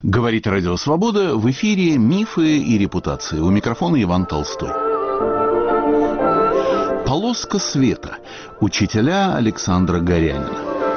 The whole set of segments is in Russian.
Говорит Радио Свобода, в эфире «Мифы и репутации». У микрофона Иван Толстой. Полоска света. Учителя Александра Горянина.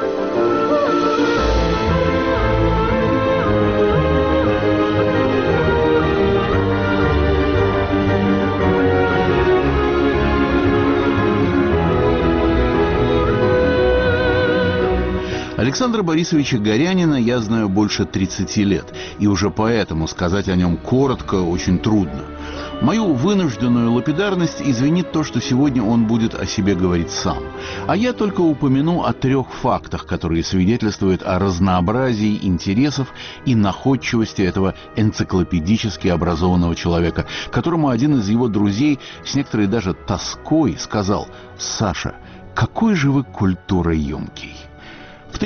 Александра Борисовича Горянина я знаю больше 30 лет, и уже поэтому сказать о нем коротко очень трудно. Мою вынужденную лапидарность извинит то, что сегодня он будет о себе говорить сам. А я только упомяну о 3 фактах, которые свидетельствуют о разнообразии интересов и находчивости этого энциклопедически образованного человека, которому один из его друзей с некоторой даже тоской сказал: «Саша, какой же вы культуроемкий». В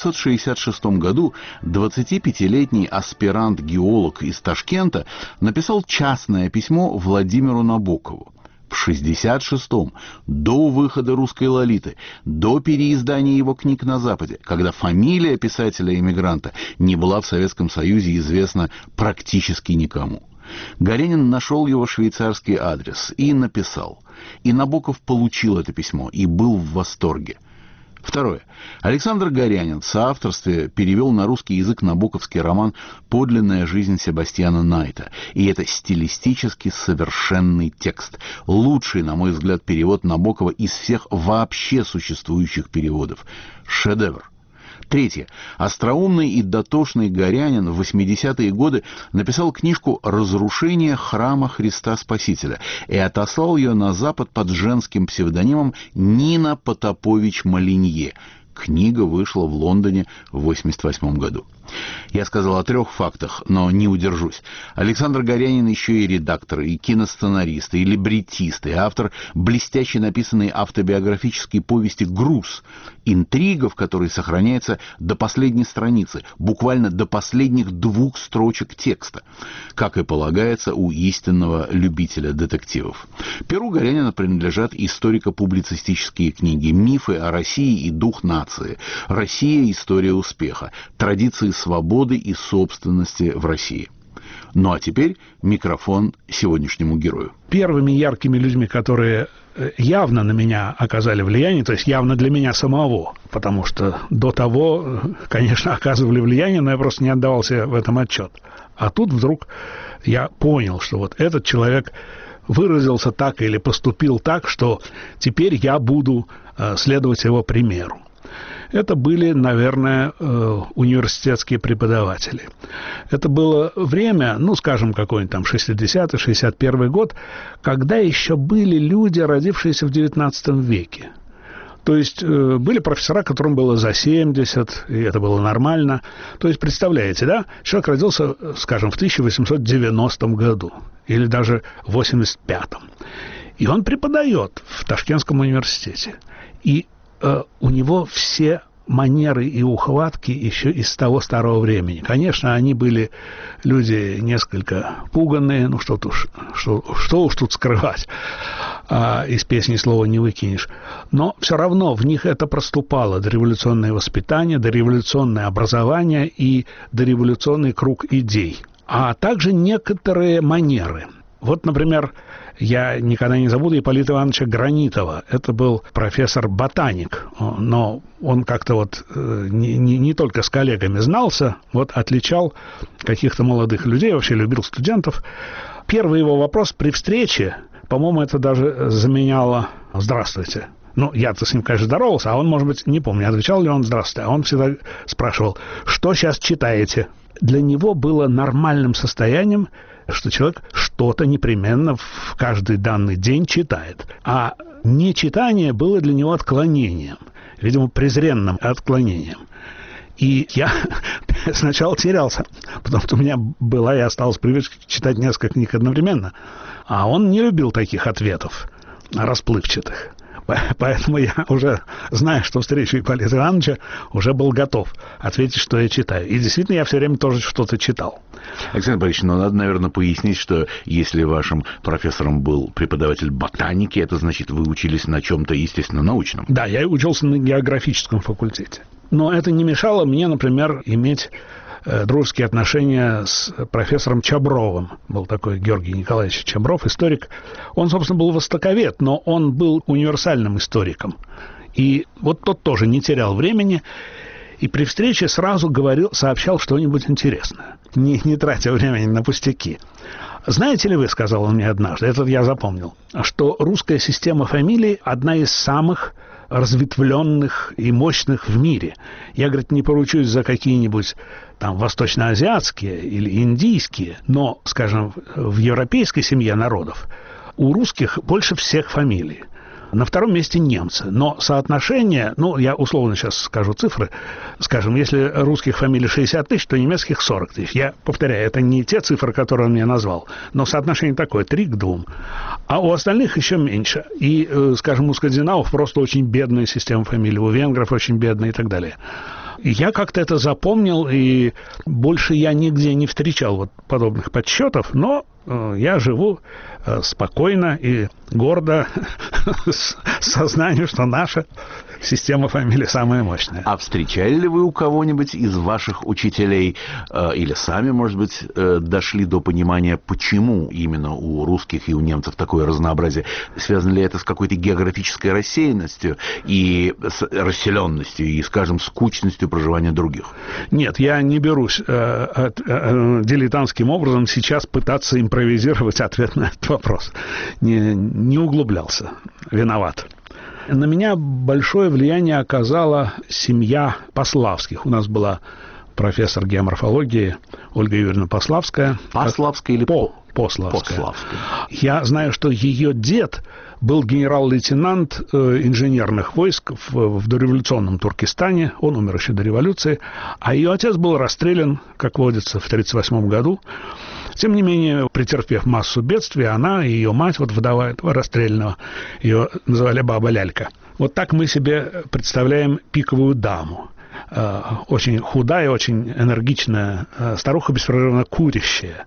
1966 году 25-летний аспирант-геолог из Ташкента написал частное письмо Владимиру Набокову. В 1966-м, до выхода «Русской Лолиты», до переиздания его книг на Западе, когда фамилия писателя-эмигранта не была в Советском Союзе известна практически никому. Горянин нашел его швейцарский адрес и написал. И Набоков получил это письмо и был в восторге. Второе. Александр Горянин в соавторстве перевел на русский язык набоковский роман «Подлинная жизнь Себастьяна Найта». И это стилистически совершенный текст. Лучший, на мой взгляд, перевод Набокова из всех вообще существующих переводов. Шедевр. Третье. Остроумный и дотошный Горянин в 80-е годы написал книжку «Разрушение храма Христа Спасителя» и отослал ее на Запад под женским псевдонимом Нина Потапович-Малинье. Книга вышла в Лондоне в 1988 году. Я сказал о 3 фактах, но не удержусь. Александр Горянин еще и редактор, и киносценарист, и либретист, и автор блестяще написанной автобиографической повести «Груз», интрига в которой сохраняется до последней страницы, буквально до последних 2 строчек текста, как и полагается у истинного любителя детективов. Перу Горянина принадлежат историко-публицистические книги «Мифы о России и дух нации», «Россия. История успеха», «Традиции свободы и собственности в России». Ну а теперь микрофон сегодняшнему герою. Первыми яркими людьми, которые явно на меня оказали влияние, то есть явно для меня самого, потому что до того, конечно, оказывали влияние, но я просто не отдавал себе в этом отчет. А тут вдруг я понял, что вот этот человек выразился так или поступил так, что теперь я буду следовать его примеру. Это были, наверное, университетские преподаватели. Это было время, ну, скажем, какой-нибудь там 60-й, 61-й год, когда еще были люди, родившиеся в XIX веке. То есть были профессора, которым было за 70, и это было нормально. То есть, представляете, да, человек родился, скажем, в 1890 году, или даже в 85-м. И он преподает в Ташкентском университете. И у него все манеры и ухватки еще из того старого времени. Конечно, они были люди несколько пуганные, ну что уж тут скрывать, из песни слова не выкинешь. Но все равно в них это проступало: дореволюционное воспитание, дореволюционное образование и дореволюционный круг идей. А также некоторые манеры. Вот, например, я никогда не забуду Ипполита Ивановича Гранитова. Это был профессор-ботаник, но он как-то вот не только с коллегами знался, вот отличал каких-то молодых людей, вообще любил студентов. Первый его вопрос при встрече, по-моему, это даже заменяло «здравствуйте». Ну, я-то с ним, конечно, здоровался, а он, может быть, не помню, отвечал ли он «здравствуйте», а он всегда спрашивал: «Что сейчас читаете?» Для него было нормальным состоянием, что человек что-то непременно в каждый данный день читает. А нечитание было для него отклонением, видимо, презренным отклонением. И я сначала терялся, потому что у меня была и осталась привычка читать несколько книг одновременно. А он не любил таких ответов расплывчатых. Поэтому я уже, зная, что встречу Ипполита Ивановича, уже был готов ответить, что я читаю. И действительно, я все время тоже что-то читал. Александр Борисович, ну, надо, наверное, пояснить, что если вашим профессором был преподаватель ботаники, это значит, вы учились на чем-то, естественно, научном. Да, я учился на географическом факультете. Но это не мешало мне, например, иметь дружеские отношения с профессором Чабровым. Был такой Георгий Николаевич Чабров, историк. Он, собственно, был востоковед, но он был универсальным историком. И вот тот тоже не терял времени, и при встрече сразу сообщал что-нибудь интересное, не тратя времени на пустяки. «Знаете ли вы, — сказал он мне однажды, это я запомнил, — что русская система фамилий одна из самых разветвленных и мощных в мире. Я, говорит, не поручусь за какие-нибудь там восточноазиатские или индийские, но, скажем, в европейской семье народов у русских больше всех фамилий. На втором месте немцы. Но соотношение, я условно сейчас скажу цифры, скажем, если русских фамилий 60 тысяч, то немецких 40 тысяч. Я повторяю, это не те цифры, которые он мне назвал, но соотношение такое, 3 к 2. А у остальных еще меньше. И, скажем, у скандинавов просто очень бедная система фамилий, у венгров очень бедная и так далее. Я как-то это запомнил, и больше я нигде не встречал вот подобных подсчетов, но я живу спокойно и гордо с сознанием, что наша система фамилий самая мощная. А встречали ли вы у кого-нибудь из ваших учителей или сами, может быть, дошли до понимания, почему именно у русских и у немцев такое разнообразие? Связано ли это с какой-то географической рассеянностью и с расселенностью и, скажем, скучностью проживания других? Нет, я не берусь дилетантским образом сейчас пытаться импровизировать ответ на этот вопрос. Не углублялся. Виноват. На меня большое влияние оказала семья Пославских. У нас была профессор геоморфологии Ольга Юрьевна Пославская. Пославская или Пославская. Я знаю, что ее дед был генерал-лейтенант инженерных войск в дореволюционном Туркестане. Он умер еще до революции. А ее отец был расстрелян, как водится, в 1938 году. Тем не менее, претерпев массу бедствий, она и ее мать, вот вдова этого расстрелянного, ее называли баба Лялька. Вот так мы себе представляем пиковую даму. Очень худая, очень энергичная старуха, беспрерывно курящая,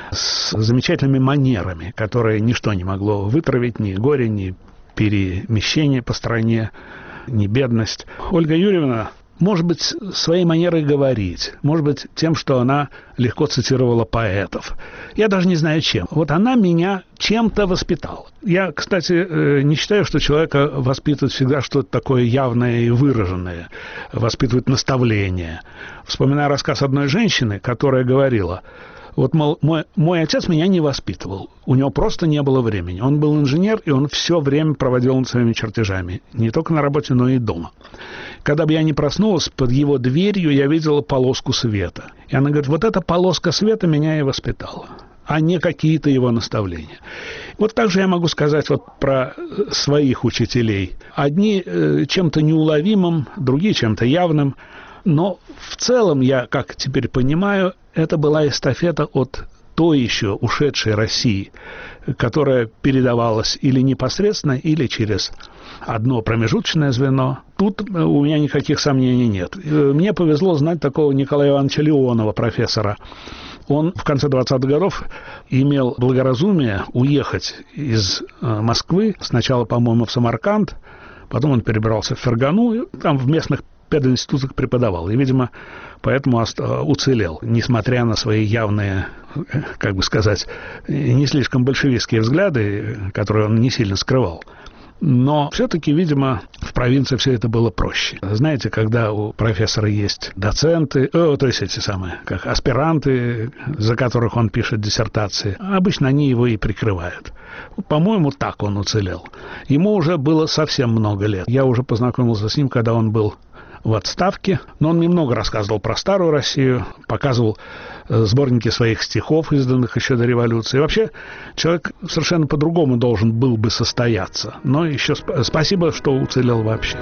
с замечательными манерами, которые ничто не могло вытравить, ни горе, ни перемещение по стране, ни бедность. Ольга Юрьевна, может быть, своей манерой говорить, может быть, тем, что она легко цитировала поэтов. Я даже не знаю, чем. Вот она меня чем-то воспитала. Я, кстати, не считаю, что человека воспитывает всегда что-то такое явное и выраженное. Воспитывает наставление. Вспоминаю рассказ одной женщины, которая говорила: вот, мол, мой отец меня не воспитывал. У него просто не было времени. Он был инженер, и он все время проводил над своими чертежами. Не только на работе, но и дома. Когда бы я не проснулась, под его дверью я видела полоску света. И она говорит, вот эта полоска света меня и воспитала, а не какие-то его наставления. Вот так же я могу сказать вот про своих учителей. Одни чем-то неуловимым, другие чем-то явным. Но в целом, я, как теперь понимаю, это была эстафета от той еще ушедшей России, которая передавалась или непосредственно, или через одно промежуточное звено. Тут у меня никаких сомнений нет. Мне повезло знать такого Николая Ивановича Леонова, профессора. Он в конце 20-х годов имел благоразумие уехать из Москвы, сначала, по-моему, в Самарканд, потом он перебрался в Фергану, и там в местных пединститутах преподавал. И, видимо, поэтому уцелел, несмотря на свои явные, как бы сказать, не слишком большевистские взгляды, которые он не сильно скрывал. Но все-таки, видимо, в провинции все это было проще. Знаете, когда у профессора есть доценты, то есть эти самые, как аспиранты, за которых он пишет диссертации, обычно они его и прикрывают. По-моему, так он уцелел. Ему уже было совсем много лет. Я уже познакомился с ним, когда он был в отставке, но он мне много рассказывал про старую Россию, показывал сборники своих стихов, изданных еще до революции. И вообще, человек совершенно по-другому должен был бы состояться. Но еще спасибо, что уцелел вообще.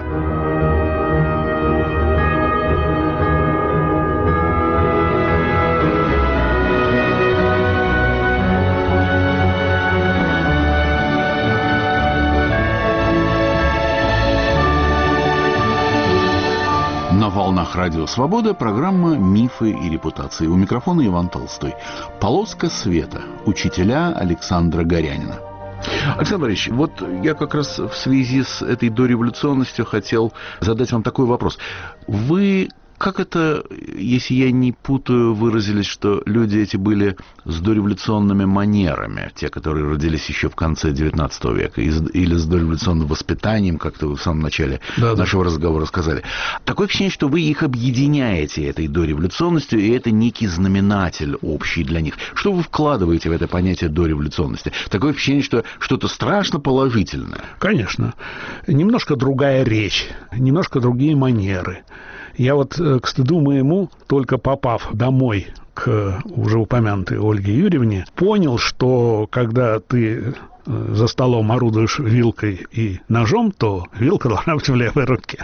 На волнах Радио Свобода программа «Мифы и репутации». У микрофона Иван Толстой. «Полоска света». Учителя Александра Горянина. Александр Борисович, вот я как раз в связи с этой дореволюционностью хотел задать вам такой вопрос. Вы как это, если я не путаю, выразились, что люди эти были с дореволюционными манерами, те, которые родились еще в конце XIX века, или с дореволюционным воспитанием, как-то вы в самом начале нашего разговора сказали. Такое ощущение, что вы их объединяете этой дореволюционностью, и это некий знаменатель общий для них. Что вы вкладываете в это понятие дореволюционности? Такое ощущение, что что-то страшно положительное. Конечно. Немножко другая речь, немножко другие манеры. Я вот, к стыду моему, только попав домой к уже упомянутой Ольге Юрьевне, понял, что когда ты за столом орудуешь вилкой и ножом, то вилка должна быть в левой руке.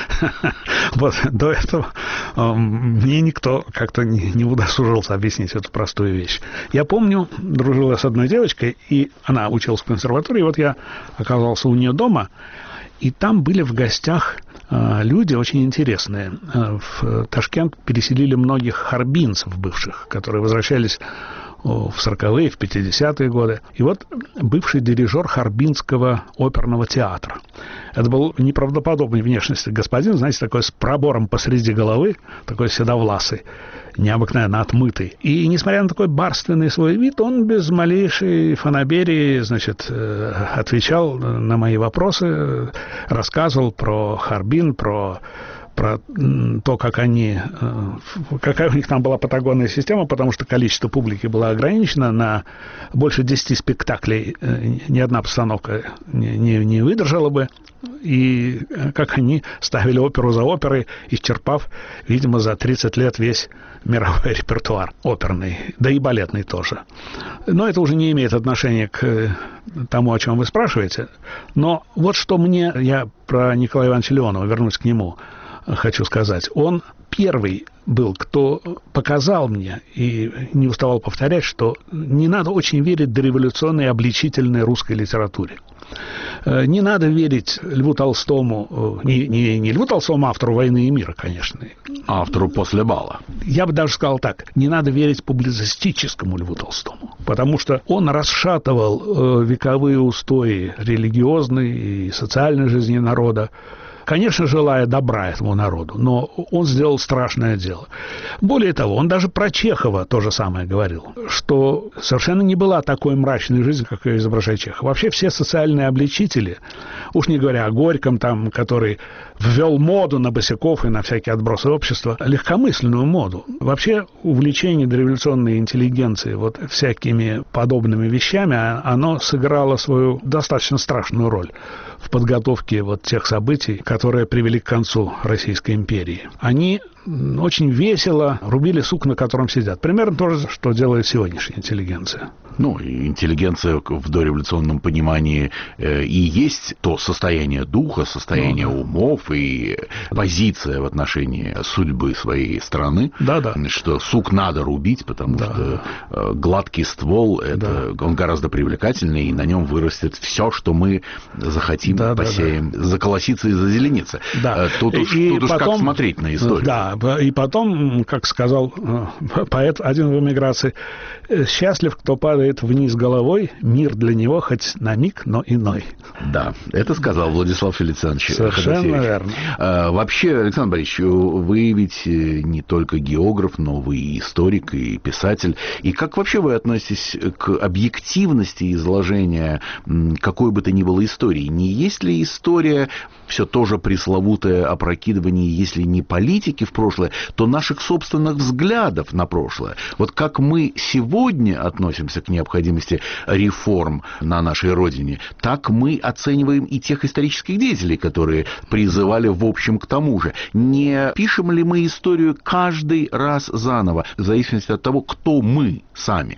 Вот до этого мне никто как-то не удосужился объяснить эту простую вещь. Я помню, дружила с одной девочкой, и она училась в консерватории, и вот я оказался у нее дома, и там были в гостях люди очень интересные. В Ташкент переселили многих харбинцев бывших, которые возвращались в 40-е, в 50-е годы. И вот бывший дирижер Харбинского оперного театра. Это был неправдоподобной внешности господин, знаете, такой с пробором посреди головы, такой седовласый, необыкновенно отмытый. И, несмотря на такой барственный свой вид, он без малейшей фанаберии, значит, отвечал на мои вопросы, рассказывал про Харбин, про то, какая у них там была патагонная система, потому что количество публики было ограничено, на больше 10 спектаклей ни одна постановка не выдержала бы, и как они ставили оперу за оперой, исчерпав, видимо, за 30 лет весь мировой репертуар оперный, да и балетный тоже. Но это уже не имеет отношения к тому, о чем вы спрашиваете. Но вот что я про Николая Ивановича Леонова, вернусь к нему, хочу сказать. Он первый был, кто показал мне и не уставал повторять, что не надо очень верить дореволюционной обличительной русской литературе. Не надо верить Льву Толстому, не Льву Толстому, автору «Войны и мира», конечно. Автору «После бала». Я бы даже сказал так, не надо верить публицистическому Льву Толстому, потому что он расшатывал вековые устои религиозной и социальной жизни народа, конечно, желая добра этому народу, но он сделал страшное дело. Более того, он даже про Чехова то же самое говорил, что совершенно не была такой мрачной жизнь, как ее изображает Чехов. Вообще все социальные обличители, уж не говоря о Горьком, там, который ввел моду на босяков и на всякие отбросы общества, легкомысленную моду. Вообще увлечение дореволюционной интеллигенции вот всякими подобными вещами, оно сыграло свою достаточно страшную роль в подготовке вот тех событий, которые привели к концу Российской империи. Они очень весело рубили сук, на котором сидят. Примерно то же, что делает сегодняшняя интеллигенция. Ну, интеллигенция в дореволюционном понимании и есть то состояние духа, состояние умов и позиция в отношении судьбы своей страны, что сук надо рубить, потому что гладкий ствол, он гораздо привлекательнее, и на нем вырастет все, что мы захотим, посеем, заколоситься и зазелениться. Тут уж как смотреть на историю. И потом, как сказал поэт один в эмиграции, счастлив, кто падает вниз головой, мир для него хоть на миг, но иной. Да, это сказал Владислав Фелицианович Совершенно верно. Вообще, Александр Борисович, вы ведь не только географ, но вы и историк, и писатель. И как вообще вы относитесь к объективности изложения какой бы то ни было истории? Не есть ли история все тоже пресловутое опрокидывание, если не политики в прошлое, то наших собственных взглядов на прошлое? Вот как мы сегодня относимся к необходимости реформ на нашей родине, так мы оцениваем и тех исторических деятелей, которые призывали в общем к тому же. Не пишем ли мы историю каждый раз заново, в зависимости от того, кто мы сами?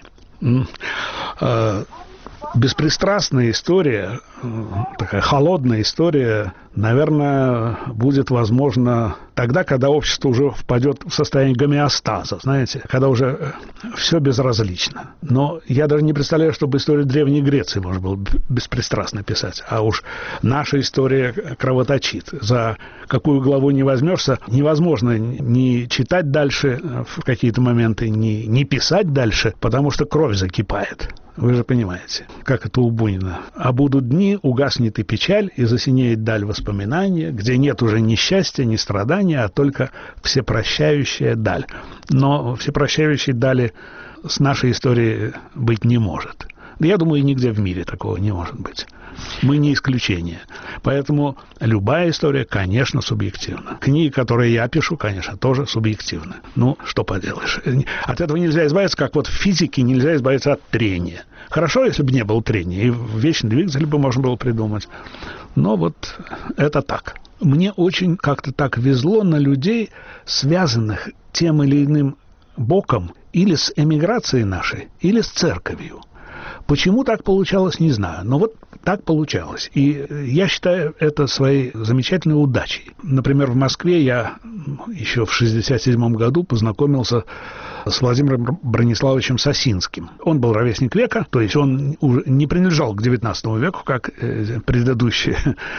Беспристрастная история, такая холодная история, наверное, будет возможно тогда, когда общество уже впадет в состояние гомеостаза, знаете, когда уже все безразлично. Но я даже не представляю, чтобы историю Древней Греции можно было беспристрастно писать, а уж наша история кровоточит. За какую главу не возьмешься, невозможно не читать дальше в какие-то моменты, не писать дальше, потому что кровь закипает. Вы же понимаете, как это у Бунина. «А будут дни, угаснет и печаль, и засинеет даль воспоминания, где нет уже ни счастья, ни страдания, а только всепрощающая даль». Но всепрощающей дали с нашей историей быть не может. Я думаю, нигде в мире такого не может быть. Мы не исключение. Поэтому любая история, конечно, субъективна. Книги, которые я пишу, конечно, тоже субъективны. Ну, что поделаешь. От этого нельзя избавиться, как вот в физике нельзя избавиться от трения. Хорошо, если бы не было трения, и вечный двигатель бы можно было придумать. Но вот это так. Мне очень как-то так везло на людей, связанных тем или иным боком или с эмиграцией нашей, или с церковью. Почему так получалось, не знаю. Но вот так получалось. И я считаю это своей замечательной удачей. Например, в Москве я еще в 1967 году познакомился с Владимиром Брониславовичем Сосинским. Он был ровесник века, то есть он уже не принадлежал к XIX веку, как предыдущие,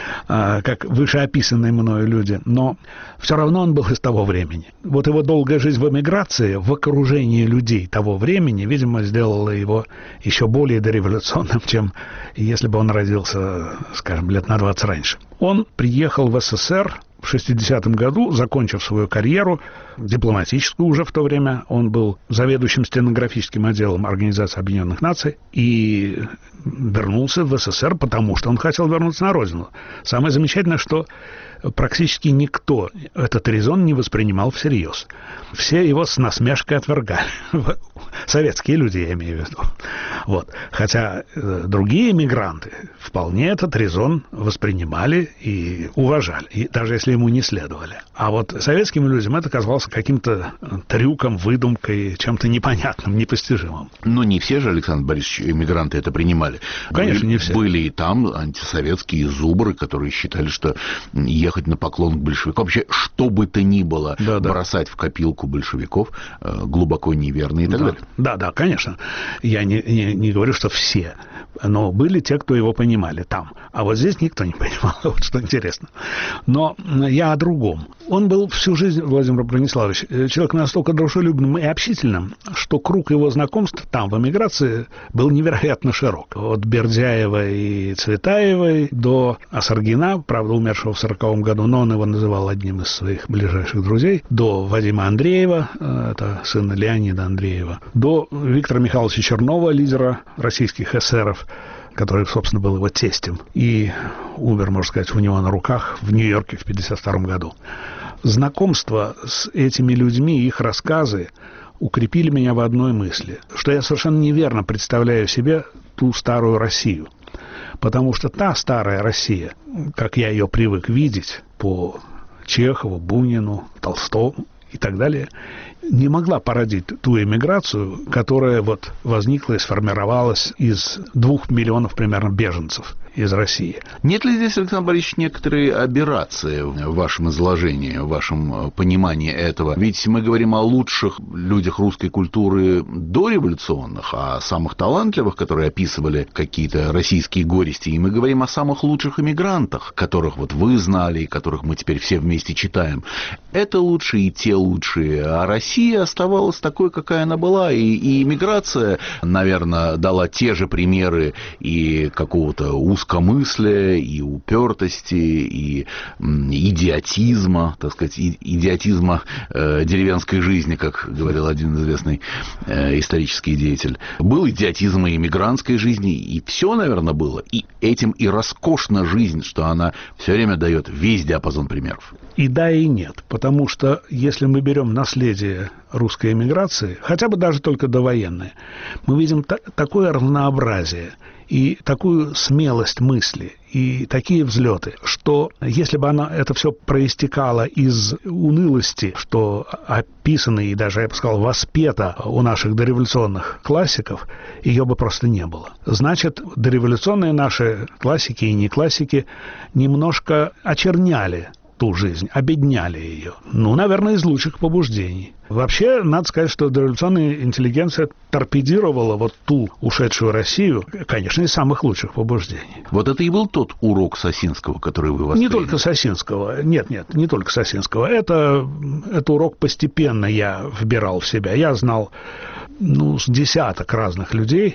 как вышеописанные мною люди, но все равно он был из того времени. Вот его долгая жизнь в эмиграции, в окружении людей того времени, видимо, сделала его еще более дореволюционным, чем если бы он родился, скажем, лет на 20 раньше. Он приехал в СССР в 60-м году, закончив свою карьеру, дипломатическую уже в то время. Он был заведующим стенографическим отделом Организации Объединенных Наций и вернулся в СССР, потому что он хотел вернуться на родину. Самое замечательное, что практически никто этот резон не воспринимал всерьез. Все его с насмешкой отвергали. Советские люди, я имею в виду. Вот. Хотя другие эмигранты вполне этот резон воспринимали и уважали, и даже если ему не следовали. А вот советским людям это казалось каким-то трюком, выдумкой, чем-то непонятным, непостижимым. Но не все же, Александр Борисович, эмигранты это принимали. Конечно, не все. Были и там антисоветские зубры, которые считали, что ехать на поклон к большевикам, вообще что бы то ни было, бросать в копилку большевиков глубоко неверно и так далее. Да, конечно. Я не говорю, что все, но были те, кто его понимали там. А вот здесь никто не понимал, вот что интересно. Но я о другом. Он был всю жизнь, Владимир Брониславович, человек настолько дружелюбным и общительным, что круг его знакомств там, в эмиграции, был невероятно широк. От Бердяева и Цветаевой до Осаргина, правда, умершего в 1940 году, но он его называл одним из своих ближайших друзей, до Вадима Андреева, это сын Леонида Андреева, до Виктора Михайловича Чернова, лидера российских эсеров, который, собственно, был его тестем, и умер, можно сказать, у него на руках в Нью-Йорке в 1952 году. Знакомство с этими людьми, их рассказы укрепили меня в одной мысли, что я совершенно неверно представляю себе ту старую Россию. Потому что та старая Россия, как я ее привык видеть по Чехову, Бунину, Толстому и так далее, не могла породить ту эмиграцию, которая вот возникла и сформировалась из 2 миллионов примерно беженцев из России. Нет ли здесь, Александр Борисович, некоторые аберрации в вашем изложении, в вашем понимании этого? Ведь мы говорим о лучших людях русской культуры дореволюционных, о самых талантливых, которые описывали какие-то российские горести, и мы говорим о самых лучших эмигрантах, которых вот вы знали, и которых мы теперь все вместе читаем. Это лучшие и те лучшие, а Россия оставалась такой, какая она была, и эмиграция, наверное, дала те же примеры и какого-то узкомыслия, и упертости, и идиотизма, так сказать, идиотизма деревенской жизни, как говорил один известный исторический деятель. Был идиотизм и эмигрантской жизни, и все, наверное, было. И этим и роскошна жизнь, что она все время дает весь диапазон примеров. И да, и нет, потому что если мы берем наследие русской эмиграции, хотя бы даже только довоенное, мы видим такое разнообразие и такую смелость мысли, и такие взлеты, что если бы это все проистекало из унылости, что описано и даже, я бы сказал, воспето у наших дореволюционных классиков, ее бы просто не было. Значит, дореволюционные наши классики и не классики немножко очерняли ту жизнь, обедняли ее. Ну, наверное, из лучших побуждений. Вообще, надо сказать, что дореволюционная интеллигенция торпедировала вот ту ушедшую Россию, конечно, из самых лучших побуждений. Вот это и был тот урок Сосинского, который вы восприняли? Не только Сосинского. Нет, не только Сосинского. Это урок постепенно я вбирал в себя. Я знал, с десяток разных людей,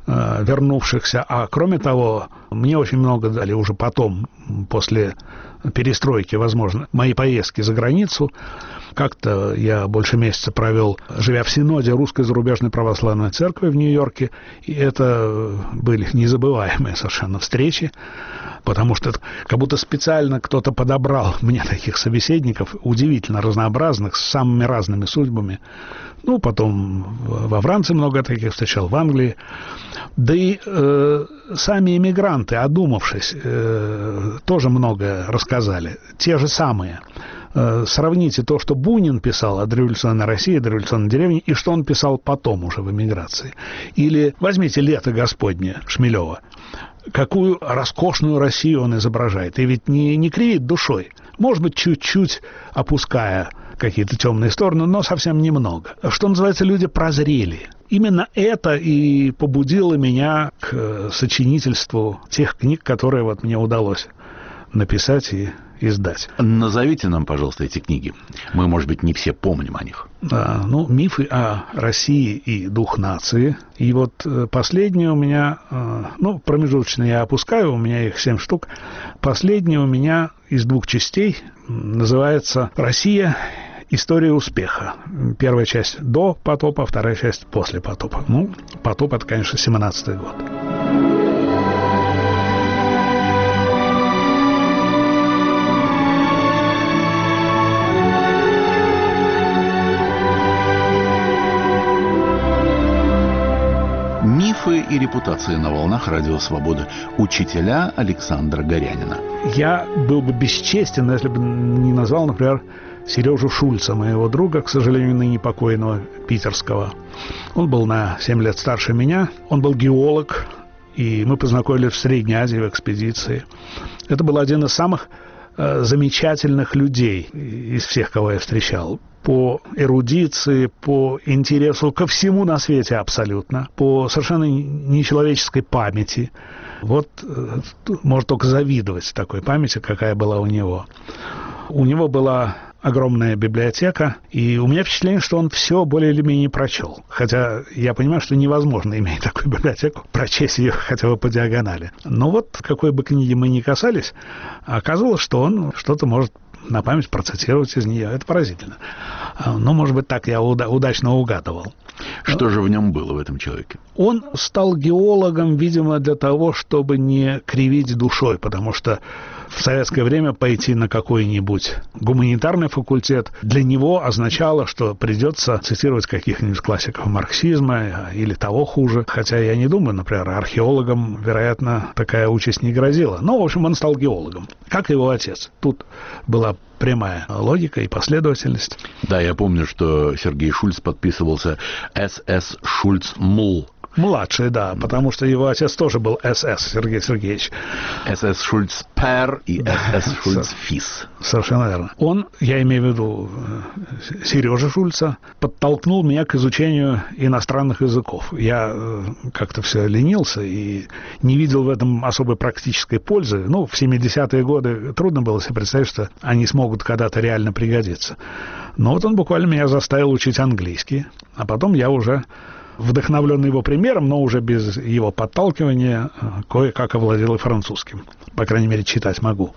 вернувшихся. А кроме того, мне очень много дали уже потом, после перестройки, возможно, мои поездки за границу. Как-то я больше месяца провел, живя в Синоде Русской зарубежной православной церкви в Нью-Йорке, и это были незабываемые совершенно встречи, потому что как будто специально кто-то подобрал мне таких собеседников, удивительно разнообразных, с самыми разными судьбами. Ну, потом во Франции много таких встречал, в Англии. Да и сами эмигранты, одумавшись, тоже многое рассказали. Те же самые. Сравните то, что Бунин писал о дореволюционной России, о дореволюционной деревне, и что он писал потом уже в эмиграции. Или возьмите «Лето Господне» Шмелева. Какую роскошную Россию он изображает. И ведь не кривит душой. Может быть, чуть-чуть опуская какие-то темные стороны, но совсем немного. Что называется, люди прозрели. Именно это и побудило меня к сочинительству тех книг, которые вот мне удалось написать и издать. Назовите нам, пожалуйста, эти книги. Мы, может быть, не все помним о них. Ну, «Мифы о России и дух нации». И вот последнее у меня, промежуточно я опускаю, у меня их 7 штук. Последнее у меня из 2 частей называется «Россия. История успеха». Первая часть до потопа, вторая часть после потопа. Ну, потоп — это, конечно, 17-й год. Мифы и репутации на волнах Радио Свобода. Учителя Александра Горянина. Я был бы бесчестен, если бы не назвал, например, Сережу Шульца, моего друга, к сожалению, ныне покойного, питерского. Он был на 7 лет старше меня. Он был геолог, и мы познакомились в Средней Азии в экспедиции. Это был один из самых замечательных людей из всех, кого я встречал. По эрудиции, по интересу ко всему на свете абсолютно, по совершенно нечеловеческой памяти. Вот можно только завидовать такой памяти, какая была у него. У него была огромная библиотека, и у меня впечатление, что он все более или менее прочел. Хотя я понимаю, что невозможно, имея такую библиотеку, прочесть ее хотя бы по диагонали. Но вот какой бы книги мы ни касались, оказалось, что он что-то может на память процитировать из нее. Это поразительно. Но, может быть, так я удачно угадывал. Что же в нем было, в этом человеке? Он стал геологом, видимо, для того, чтобы не кривить душой, потому что в советское время пойти на какой-нибудь гуманитарный факультет для него означало, что придется цитировать каких-нибудь классиков марксизма или того хуже. Хотя я не думаю, например, археологам, вероятно, такая участь не грозила. Но, в общем, он стал геологом, как и его отец. Тут была прямая логика и последовательность. Да, я помню, что Сергей Шульц подписывался СС Шульц МЛ. Младший, да, потому что его отец тоже был СС, Сергей Сергеевич. СС Шульц Пер и СС Шульц Фис. Совершенно верно. Он, я имею в виду Сережа Шульца, подтолкнул меня к изучению иностранных языков. Я как-то все ленился и не видел в этом особой практической пользы. Ну, в 70-е годы трудно было себе представить, что они смогут когда-то реально пригодиться. Но вот он буквально меня заставил учить английский, а потом я уже, вдохновленный его примером, но уже без его подталкивания, кое-как овладел и французским. По крайней мере, читать могу.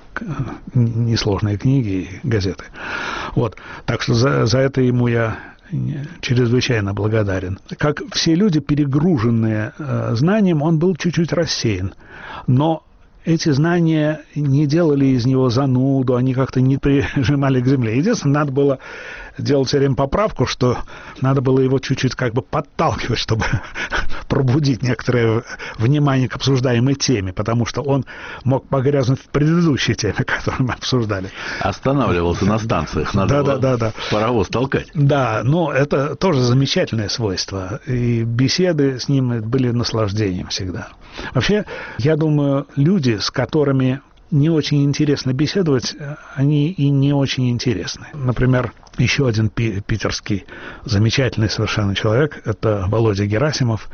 Несложные книги и газеты. Вот. Так что за это ему я чрезвычайно благодарен. Как все люди, перегруженные знанием, он был чуть-чуть рассеян. Но эти знания не делали из него зануду, они как-то не прижимали к земле. Единственное, надо было делать все время поправку, что надо было его чуть-чуть как бы подталкивать, чтобы пробудить некоторое внимание к обсуждаемой теме, потому что он мог погрязнуть в предыдущей теме, которую мы обсуждали. Останавливался на станциях, надо было паровоз толкать. Да, но это тоже замечательное свойство, и беседы с ним были наслаждением всегда. Вообще, я думаю, люди, с которыми не очень интересно беседовать, они и не очень интересны. Например, еще один питерский замечательный совершенно человек, это Володя Герасимов,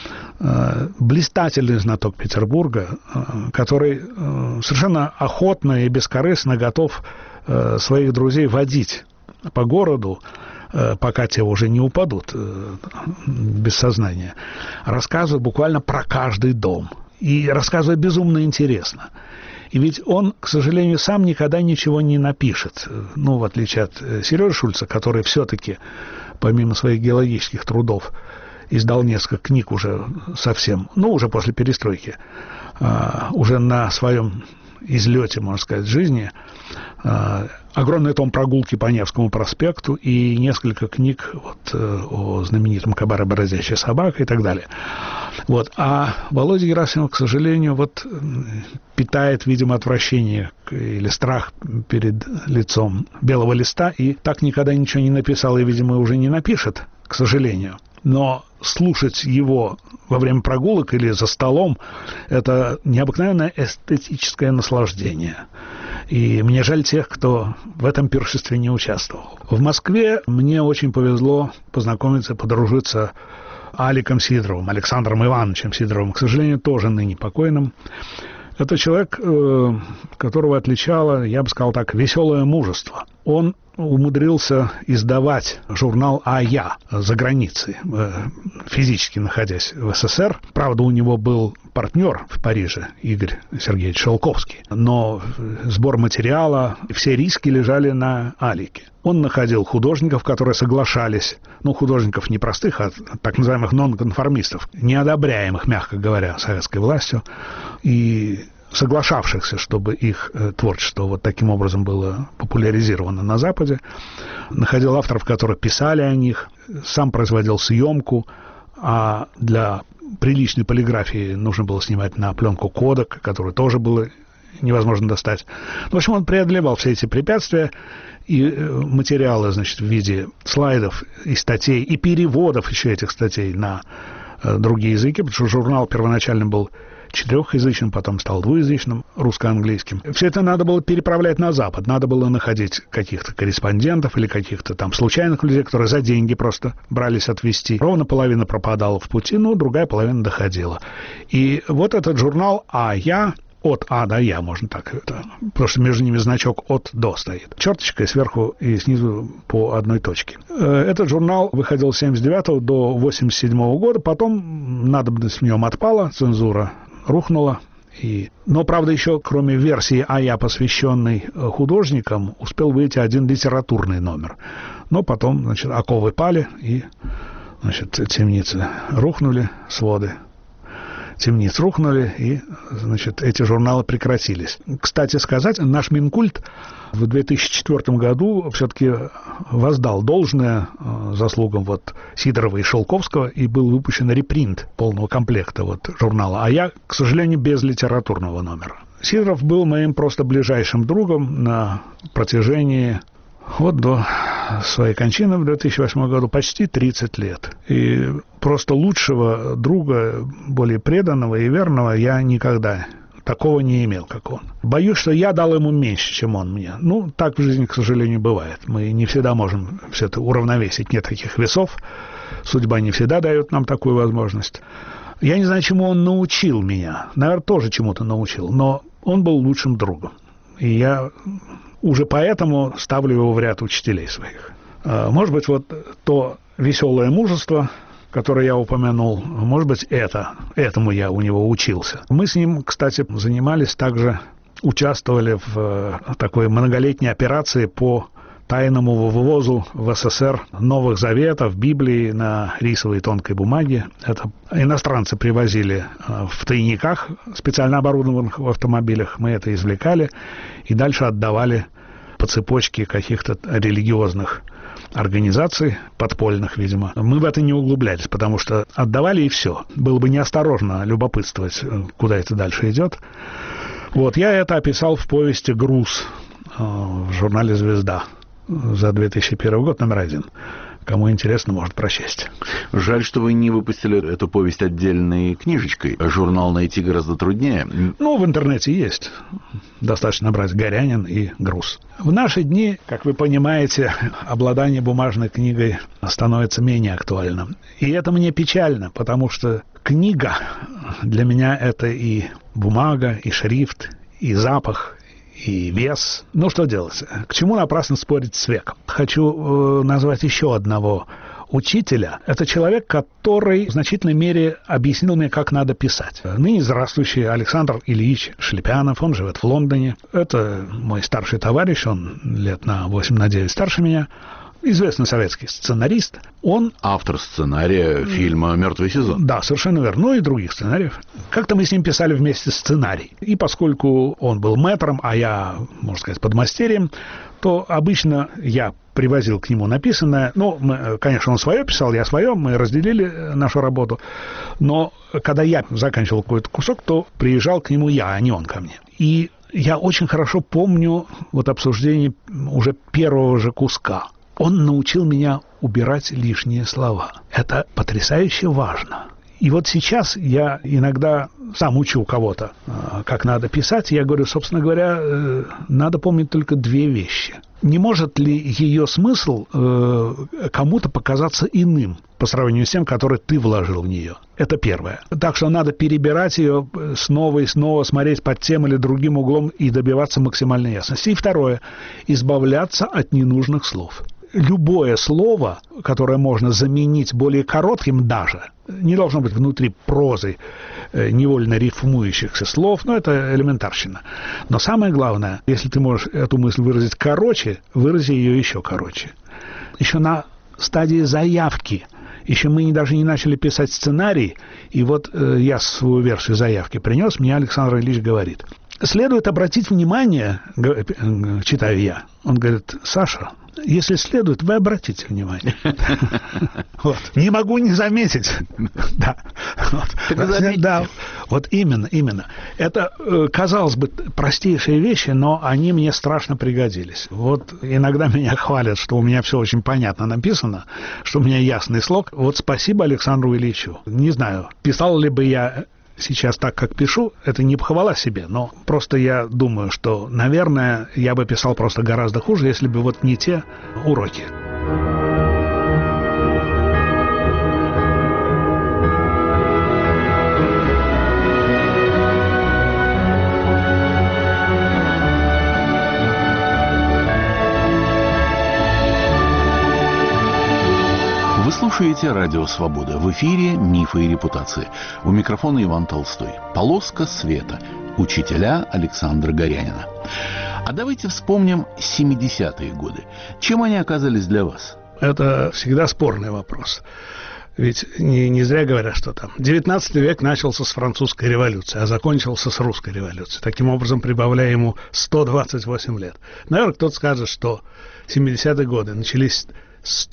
блистательный знаток Петербурга, который совершенно охотно и бескорыстно готов своих друзей водить по городу, пока те уже не упадут без сознания. Рассказывает буквально про каждый дом. И рассказывает безумно интересно. И ведь он, к сожалению, сам никогда ничего не напишет. Ну, в отличие от Сережи Шульца, который все-таки, помимо своих геологических трудов, издал несколько книг уже совсем, ну, уже после перестройки, уже на своем излете, можно сказать, жизни. Огромный том «Прогулки по Невскому проспекту» и несколько книг вот, о знаменитом «Кабаре «Бородящая собака» и так далее. Вот. А Володя Герасимов, к сожалению, вот, питает, видимо, отвращение или страх перед лицом белого листа и так никогда ничего не написал и, видимо, уже не напишет, к сожалению. Но слушать его во время прогулок или за столом – это необыкновенное эстетическое наслаждение. И мне жаль тех, кто в этом пиршестве не участвовал. В Москве мне очень повезло познакомиться, подружиться с Аликом Сидоровым, Александром Ивановичем Сидоровым, к сожалению, тоже ныне покойным. Это человек, которого отличало, я бы сказал так, веселое мужество. Он умудрился издавать журнал «А я» за границей, физически находясь в СССР. Правда, у него был партнер в Париже, Игорь Сергеевич Шелковский. Но сбор материала, все риски лежали на Алике. Он находил художников, которые соглашались, ну, художников не простых, а так называемых нонконформистов, неодобряемых, мягко говоря, советской властью, и соглашавшихся, чтобы их творчество вот таким образом было популяризировано на Западе, находил авторов, которые писали о них, сам производил съемку, а для приличной полиграфии нужно было снимать на пленку кодек, которую тоже было невозможно достать. В общем, он преодолевал все эти препятствия, и материалы, значит, в виде слайдов и статей, и переводов еще этих статей на другие языки, потому что журнал первоначально был четырехязычным, потом стал двуязычным, русско-английским. Все это надо было переправлять на Запад. Надо было находить каких-то корреспондентов или каких-то там случайных людей, которые за деньги просто брались отвезти. Ровно половина пропадала в пути, но другая половина доходила. И вот этот журнал «А я», от А до Я, можно так, потому что между ними значок от до стоит. Черточкой сверху и снизу по одной точке. Этот журнал выходил с 79 до 87 года, потом надобность в нем отпала, цензура рухнула. Но, правда, еще кроме версии «А я», посвященной художникам, успел выйти один литературный номер. Но потом, значит, оковы пали, и, значит, темницы рухнули, своды темниц рухнули, и, значит, эти журналы прекратились. Кстати сказать, наш Минкульт в 2004 году все-таки воздал должное заслугам вот Сидорова и Шелковского, и был выпущен репринт полного комплекта вот журнала «А я», к сожалению, без литературного номера. Сидоров был моим просто ближайшим другом на протяжении вот до своей кончины в 2008 году почти 30 лет. И просто лучшего друга, более преданного и верного я никогда такого не имел, как он. Боюсь, что я дал ему меньше, чем он мне. Ну, так в жизни, к сожалению, бывает. Мы не всегда можем все это уравновесить. Нет таких весов. Судьба не всегда дает нам такую возможность. Я не знаю, чему он научил меня. Наверное, тоже чему-то научил. Но он был лучшим другом. И я уже поэтому ставлю его в ряд учителей своих. Может быть, вот то веселое мужество, которое я упомянул, может быть, этому я у него учился. Мы с ним, кстати, занимались также, участвовали в такой многолетней операции по тайному вывозу в СССР Новых Заветов, Библии на рисовой тонкой бумаге. Это иностранцы привозили в тайниках, специально оборудованных в автомобилях. Мы это извлекали и дальше отдавали по цепочке каких-то религиозных организаций, подпольных, видимо. Мы в это не углублялись, потому что отдавали и все. Было бы неосторожно любопытствовать, куда это дальше идет. Вот, я это описал в повести «Груз» в журнале «Звезда» за 2001 год, номер 1. Кому интересно, может прочесть. Жаль, что вы не выпустили эту повесть отдельной книжечкой. Журнал найти гораздо труднее. Ну, в интернете есть. Достаточно набрать «Горянин» и «Груз». В наши дни, как вы понимаете, обладание бумажной книгой становится менее актуальным. И это мне печально, потому что книга для меня — это и бумага, и шрифт, и запах, и вес. Ну, что делать? К чему напрасно спорить с веком? Хочу назвать еще одного учителя. Это человек, который в значительной мере объяснил мне, как надо писать. Ныне здравствующий Александр Ильич Шлепянов, он живет в Лондоне. Это мой старший товарищ, он лет на 8-9 старше меня. Известный советский сценарист. Он... Автор сценария фильма «Мертвый сезон». Да, совершенно верно. Ну и других сценариев. Как-то мы с ним писали вместе сценарий. И поскольку он был мэтром, а я, можно сказать, подмастерьем, то обычно я привозил к нему написанное. Ну, конечно, он свое писал, я свое, мы разделили нашу работу. Но когда я заканчивал какой-то кусок, то приезжал к нему я, а не он ко мне. И я очень хорошо помню вот обсуждение уже первого же куска. Он научил меня убирать лишние слова. Это потрясающе важно. И вот сейчас я иногда сам учу кого-то, как надо писать. Я говорю, собственно говоря, надо помнить только две вещи. Не может ли ее смысл кому-то показаться иным по сравнению с тем, который ты вложил в нее? Это первое. Так что надо перебирать ее снова и снова, смотреть под тем или другим углом и добиваться максимальной ясности. И второе. Избавляться от ненужных слов. Любое слово, которое можно заменить более коротким даже, не должно быть внутри прозы невольно рифмующихся слов, но это элементарщина. Но самое главное, если ты можешь эту мысль выразить короче, вырази ее еще короче. Еще на стадии заявки, еще мы даже не начали писать сценарий, и вот я свою версию заявки принес, мне Александр Ильич говорит: следует обратить внимание, читаю я, он говорит: Саша, если следует, вы обратите внимание. Не могу не заметить. Да, вот именно. Это, казалось бы, простейшие вещи, но они мне страшно пригодились. Вот иногда меня хвалят, что у меня все очень понятно написано, что у меня ясный слог. Вот спасибо Александру Ильичу. Не знаю, писал ли бы я сейчас так, как пишу, это не похвала себе, но просто я думаю, что, наверное, я бы писал просто гораздо хуже, если бы вот не те уроки. Вы слушаете «Радио Свобода». В эфире «Мифы и репутации». У микрофона Иван Толстой. «Полоска света». Учителя Александра Горянина. А давайте вспомним 70-е годы. Чем они оказались для вас? Это всегда спорный вопрос. Ведь не зря говорят, что там 19 век начался с французской революции, а закончился с русской революцией. Таким образом, прибавляя ему 128 лет. Наверное, кто-то скажет, что 70-е годы начались с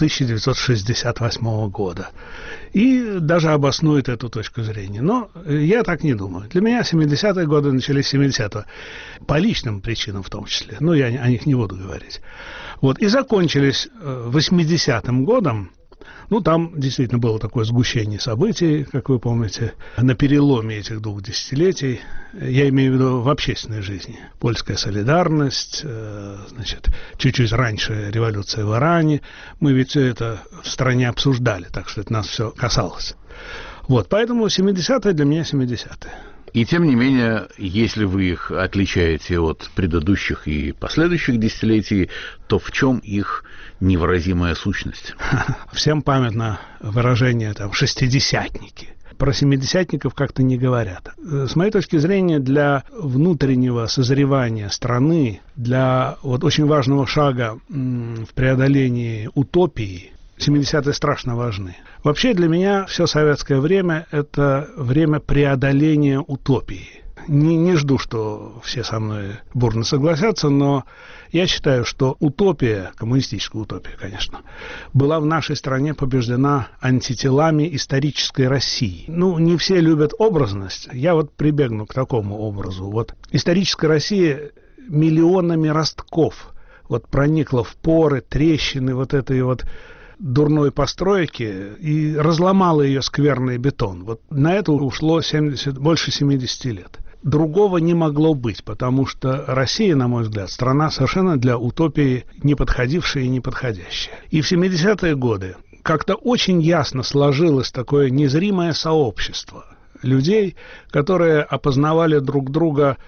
1968 года. И даже обоснует эту точку зрения. Но я так не думаю. Для меня 70-е годы начались с 70-го. По личным причинам в том числе. Но я о них не буду говорить. Вот. И закончились 80-м годом. Ну, там действительно было такое сгущение событий, как вы помните, на переломе этих двух десятилетий. Я имею в виду в общественной жизни. Польская солидарность, значит, чуть-чуть раньше революция в Иране. Мы ведь все это в стране обсуждали, так что это нас все касалось. Вот, поэтому 70-е для меня 70-е. И тем не менее, если вы их отличаете от предыдущих и последующих десятилетий, то в чем их невыразимая сущность? Всем памятно выражение там «шестидесятники». Про семидесятников как-то не говорят. С моей точки зрения, для внутреннего созревания страны, для вот очень важного шага в преодолении утопии, 70-е страшно важны. Вообще для меня все советское время – это время преодоления утопии. Не жду, что все со мной бурно согласятся, но я считаю, что утопия, коммунистическая утопия, конечно, была в нашей стране побеждена антителами исторической России. Ну, не все любят образность. Я вот прибегну к такому образу. Вот историческая Россия миллионами ростков вот проникла в поры, трещины вот этой вот дурной постройки и разломала ее скверный бетон. Вот на это ушло больше 70 лет. Другого не могло быть, потому что Россия, на мой взгляд, страна совершенно для утопии не подходившая и не подходящая. И в 70-е годы как-то очень ясно сложилось такое незримое сообщество людей, которые опознавали друг друга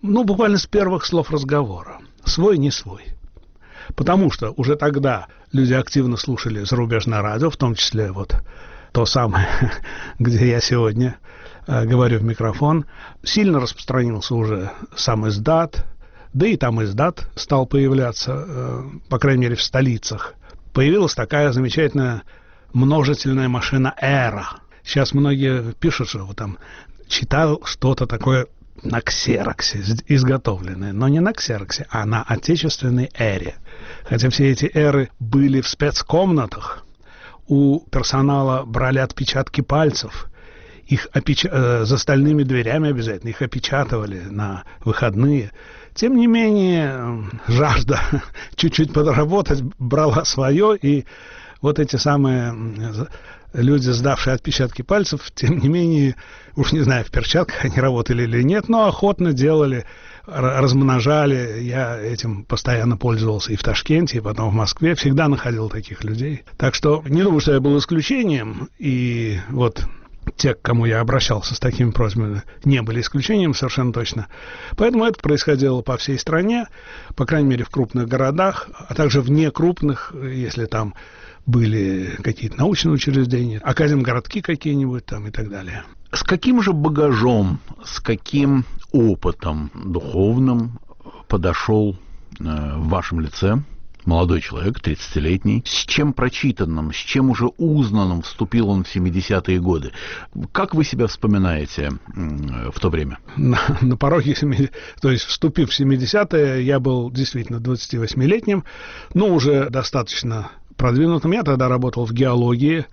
буквально с первых слов разговора. Свой, не свой. Потому что уже тогда люди активно слушали зарубежное радио, в том числе вот то самое, где я сегодня говорю в микрофон. Сильно распространился уже сам издат, да и там издат стал появляться, по крайней мере, в столицах. Появилась такая замечательная множительная машина «Эра». Сейчас многие пишут, что вот там читал что-то такое на ксероксе изготовленное, но не на ксероксе, а на отечественной «Эре». Хотя все эти «Эры» были в спецкомнатах, у персонала брали отпечатки пальцев, их за стальными дверями обязательно, их опечатывали на выходные. Тем не менее, жажда чуть-чуть подработать брала свое, и вот эти самые люди, сдавшие отпечатки пальцев, тем не менее, уж не знаю, в перчатках они работали или нет, но охотно делали, размножали. Я этим постоянно пользовался и в Ташкенте, и потом в Москве. Всегда находил таких людей. Так что не думаю, что я был исключением. И вот те, к кому я обращался с такими просьбами, не были исключением совершенно точно. Поэтому это происходило по всей стране, по крайней мере, в крупных городах, а также вне крупных, если там были какие-то научные учреждения, академгородки какие-нибудь там и так далее. С каким же багажом, с каким опытом духовным подошел в вашем лице молодой человек, 30-летний, с чем прочитанным, с чем уже узнанным вступил он в 70-е годы? Как вы себя вспоминаете в то время? На пороге, то есть вступив в 70-е, я был действительно 28-летним, но уже достаточно продвинутым. Я тогда работал в геологии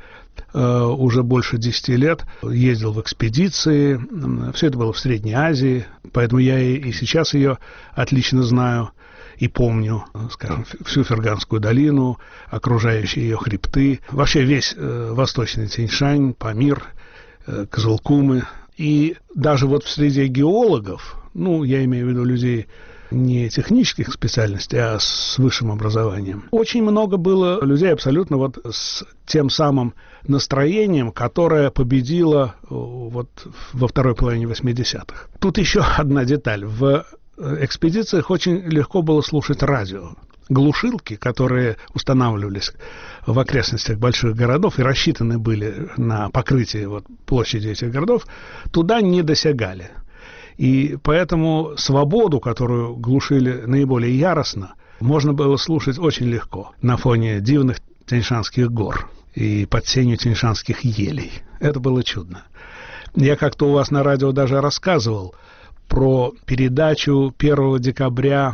уже больше 10 лет, ездил в экспедиции, все это было в Средней Азии, поэтому я и сейчас ее отлично знаю и помню, скажем, всю Ферганскую долину, окружающие ее хребты, вообще весь восточный Тянь-Шань, Памир, Кызылкумы. И даже вот в среде геологов, я имею в виду людей не технических специальностей, а с высшим образованием, очень много было людей абсолютно вот с тем самым настроением, которое победило вот во второй половине 80-х. Тут еще одна деталь. В экспедициях очень легко было слушать радио. Глушилки, которые устанавливались в окрестностях больших городов и рассчитаны были на покрытие вот площади этих городов, туда не досягали. И поэтому свободу, которую глушили наиболее яростно, можно было слушать очень легко на фоне дивных Тяньшанских гор и под сенью тяньшанских елей. Это было чудно. Я как-то у вас на радио даже рассказывал про передачу 1 декабря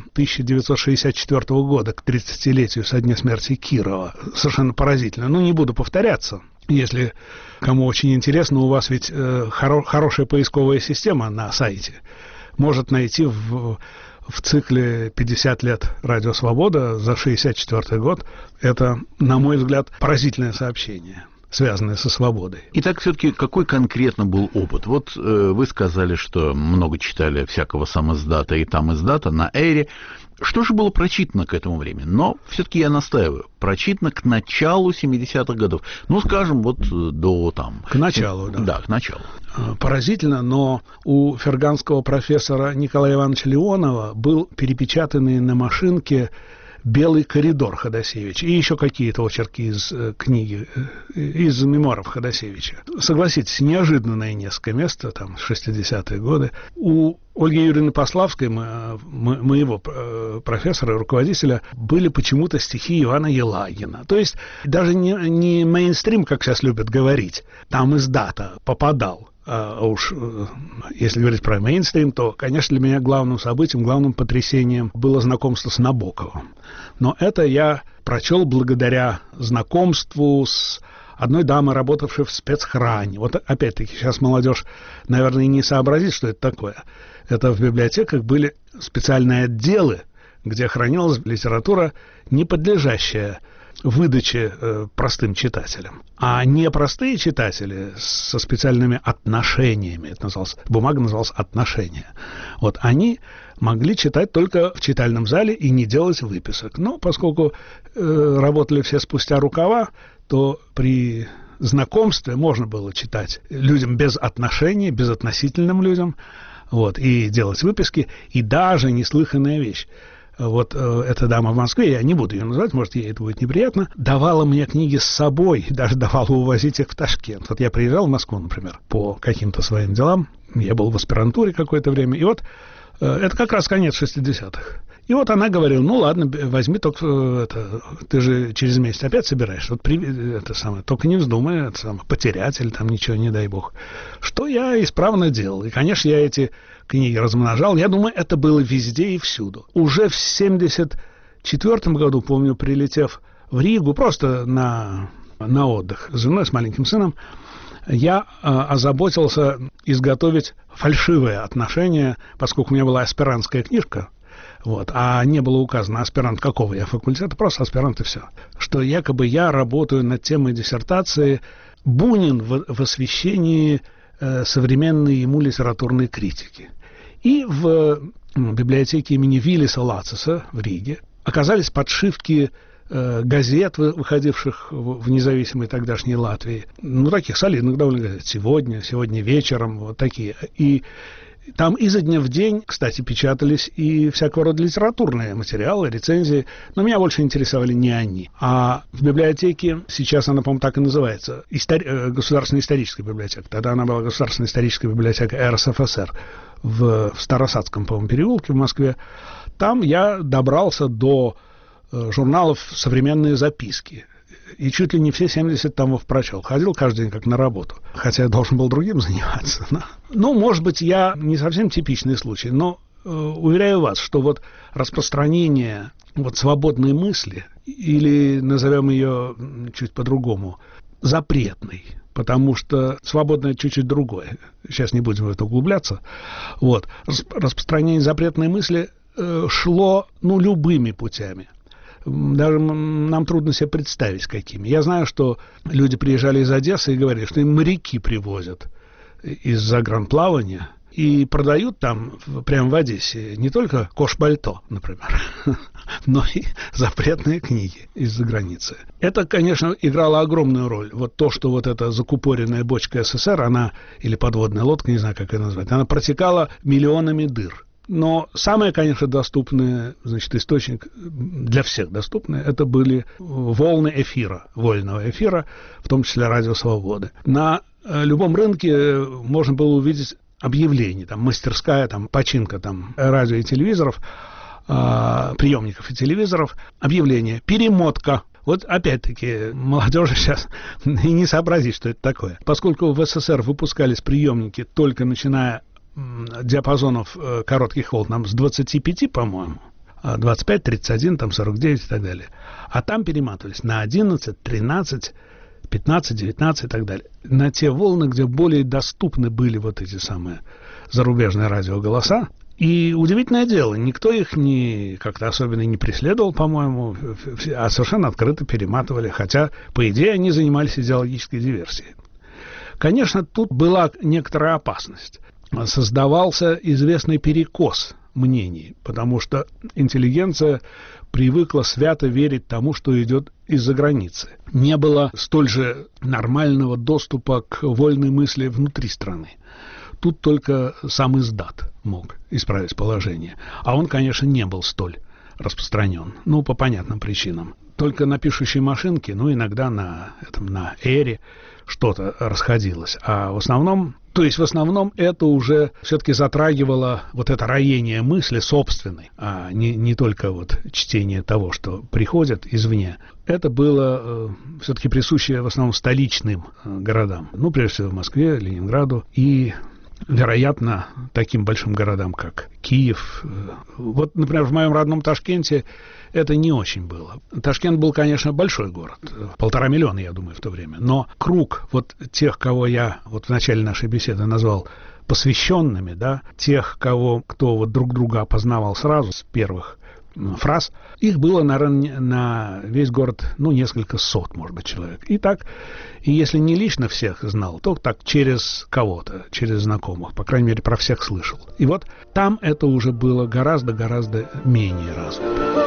1964 года к 30-летию со дня смерти Кирова. Совершенно поразительно. Не буду повторяться. Если кому очень интересно, у вас ведь хорошая поисковая система на сайте. Может найти в цикле 50 лет «Радио Свобода» за 1964 год. Это, на мой взгляд, поразительное сообщение, связанные со свободой. Итак, все-таки какой конкретно был опыт? Вот вы сказали, что много читали всякого самиздата и там издата на «Эре». Что же было прочитано к этому времени? Но все-таки я настаиваю. Прочитано к началу 70-х годов. Скажем, вот до там... К началу, да. Да, к началу. Поразительно, но у ферганского профессора Николая Ивановича Леонова был перепечатанный на машинке «Белый коридор» Ходосевича и еще какие-то очерки из книги, из мемуаров Ходосевича. Согласитесь, неожиданное несколько мест, там, 60-е годы. У Ольги Юрьевны Пославской, моего профессора и руководителя, были почему-то стихи Ивана Елагина. То есть даже не мейнстрим, как сейчас любят говорить, там издата попадал. А уж если говорить про мейнстрим, то, конечно, для меня главным событием, главным потрясением было знакомство с Набоковым. Но это я прочел благодаря знакомству с одной дамой, работавшей в спецхране. Вот опять-таки сейчас молодежь, наверное, не сообразит, что это такое. Это в библиотеках были специальные отделы, где хранилась литература, не подлежащая выдаче простым читателям. А непростые читатели со специальными отношениями, это называлось, бумага называлась «Отношения», вот они могли читать только в читальном зале и не делать выписок. Но поскольку работали все спустя рукава, то при знакомстве можно было читать людям без отношений, безотносительным людям, вот, и делать выписки, и даже неслыханная вещь. Вот эта дама в Москве, я не буду ее называть, может, ей это будет неприятно, давала мне книги с собой, даже давала увозить их в Ташкент. Вот я приезжал в Москву, например, по каким-то своим делам, я был в аспирантуре какое-то время, и вот это как раз конец 60-х. И вот она говорила, ну ладно, возьми, только ты же через месяц опять собираешь, вот только не вздумай потерять или там ничего, не дай бог. Что я исправно делал. И, конечно, я эти книги размножал. Я думаю, это было везде и всюду. Уже в 1974 году, помню, прилетев в Ригу, просто на отдых с женой, с маленьким сыном, я озаботился изготовить фальшивое отношение, поскольку у меня была аспирантская книжка, вот, а не было указано, аспирант какого я факультета, просто аспирант и все. Что якобы я работаю над темой диссертации «Бунин в освещении современной ему литературной критики». И в библиотеке имени Виллиса Лациса в Риге оказались подшивки газет, выходивших в независимой тогдашней Латвии. Ну, таких солидных довольно газет. «Сегодня вечером», вот такие. И там изо дня в день, кстати, печатались и всякого рода литературные материалы, рецензии, но меня больше интересовали не они. А в библиотеке, сейчас она, по-моему, так и называется, Государственная историческая библиотека, тогда она была Государственная историческая библиотека РСФСР в Старосадском, по-моему, переулке в Москве, там я добрался до журналов «Современные записки». И чуть ли не все 70 томов прочел. Ходил каждый день как на работу. Хотя я должен был другим заниматься. Ну, может быть, я не совсем типичный случай, но уверяю вас, что вот распространение вот свободной мысли, или назовем ее чуть по-другому, запретной, потому что свободное чуть-чуть другое. Сейчас не будем в это углубляться. Вот. Распространение запретной мысли шло, любыми путями. Даже нам трудно себе представить, какими. Я знаю, что люди приезжали из Одессы и говорили, что им моряки привозят из загранплавания и продают там, прямо в Одессе, не только кошпальто, например, но и запретные книги из-за границы. Это, конечно, играло огромную роль. Вот то, что вот эта закупоренная бочка СССР, она, или подводная лодка, не знаю, как ее назвать, она протекала миллионами дыр. Но самое, конечно, доступное, источник для всех доступный, это были волны эфира, вольного эфира, в том числе радио «Свободы». На любом рынке можно было увидеть объявление, там, мастерская, там, починка там, радио и телевизоров, приемников и телевизоров, объявление «Перемотка». Вот опять-таки молодежи сейчас и не сообразит, что это такое. Поскольку в СССР выпускались приемники только начиная диапазонов коротких волн нам с 25, по-моему, 25, 31, там 49 и так далее. А там перематывались на 11, 13, 15, 19 и так далее. На те волны, где более доступны были вот эти самые зарубежные радиоголоса. И удивительное дело, никто их как-то особенно не преследовал, по-моему, а совершенно открыто перематывали, хотя, по идее, они занимались идеологической диверсией. Конечно, тут была некоторая опасность. Создавался известный перекос мнений, потому что интеллигенция привыкла свято верить тому, что идет из-за границы. Не было столь же нормального доступа к вольной мысли внутри страны. Тут только сам издат мог исправить положение. А он, конечно, не был столь распространен. По понятным причинам. Только на пишущей машинке, иногда на эре что-то расходилось. А в основном это уже все-таки затрагивало вот это роение мысли собственной, а не только вот чтение того, что приходит извне. Это было все-таки присуще в основном столичным городам. Прежде всего Москве, Ленинграду и, вероятно, таким большим городам, как Киев. Вот, например, в моем родном Ташкенте это не очень было. Ташкент был, конечно, большой город. 1,5 миллиона, я думаю, в то время. Но круг вот тех, кого я в начале нашей беседы назвал посвященными, тех, кто вот друг друга опознавал сразу с первых фраз, их было, наверное, на весь город, несколько сот, может быть, человек. И если не лично всех знал, то так через кого-то, через знакомых, по крайней мере, про всех слышал. И вот там это уже было гораздо-гораздо менее развито.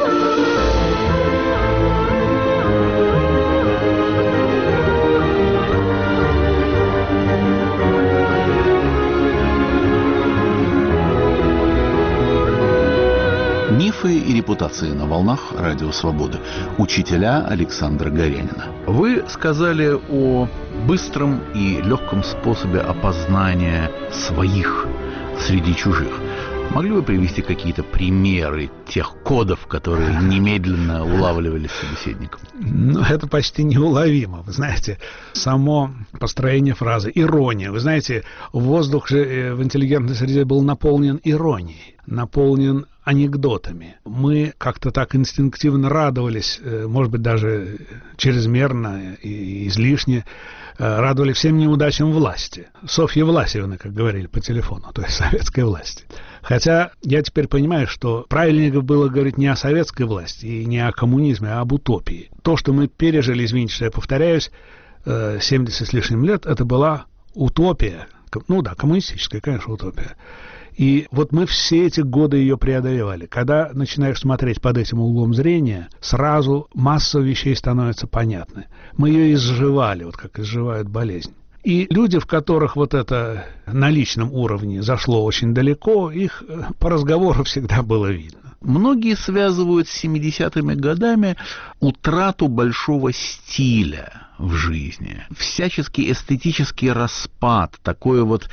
репутации на волнах Радио Свободы. Учителя Александра Горянина. Вы сказали о быстром и легком способе опознания своих среди чужих. Могли бы привести какие-то примеры тех кодов, которые немедленно улавливались собеседником? Ну, это почти неуловимо. Вы знаете, само построение фразы, ирония. Вы знаете, воздух же в интеллигентной среде был наполнен иронией, наполнен анекдотами. Мы как-то так инстинктивно радовались, может быть, даже чрезмерно и излишне, радовали всем неудачам власти. Софья Власьевна, как говорили по телефону, то есть советской власти. Хотя я теперь понимаю, что правильнее было говорить не о советской власти и не о коммунизме, а об утопии. То, что мы пережили, извините, что я повторяюсь, 70 с лишним лет, это была утопия. Ну да, коммунистическая, конечно, утопия. И вот мы все эти годы ее преодолевали. Когда начинаешь смотреть под этим углом зрения, сразу масса вещей становится понятны. Мы ее изживали, вот как изживают болезнь. И люди, в которых вот это на личном уровне зашло очень далеко, их по разговору всегда было видно. Многие связывают с 70-ми годами утрату большого стиля в жизни, всяческий эстетический распад, такой вот